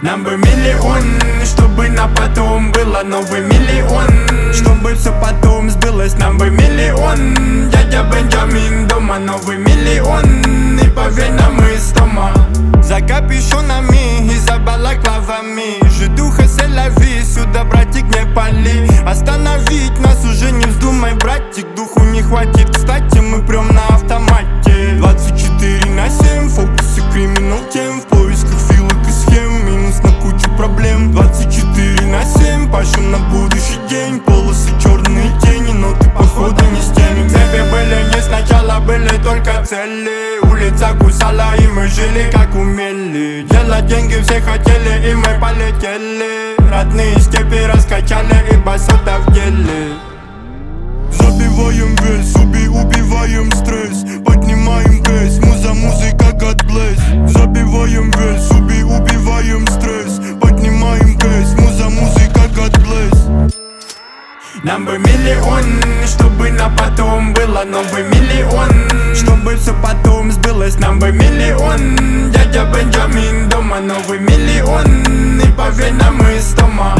Нам бы миллион, чтобы на потом было новый миллион. Чтобы все потом сбылось, нам бы миллион. Дядя Бенджамин дома, новый миллион. И поверь нам из дома. За капюшонами и за балаклавами жидуха селяви, сюда, братик, не пали. Остановить нас уже не вздумай, братик, духу не хватит. Кстати, мы прям на автомате 24/7, фокусы, криминал тем. В поисках филок и схем, минус на кучу проблем. 24/7, пашем на будущий день. Полосы, черные тени, но ты походу не с теми. Цепи были не сначала, были только цели. Улица кусала, и мы жили как умели. Делать деньги все хотели, и мы полетели. Родные степи раскачали, и басота в деле. Забиваем вес, убиваем стресс. Поднимаем кэс, музыка God bless. Забиваем вес, убиваем стресс. Поднимаем кэс, музыка God bless. Нам бы миллион, чтобы на потом было новый миллион. Чтобы все потом сбылось, нам бы миллион. Дядя Бенджамин дома, новый миллион. И поверь нам из дома.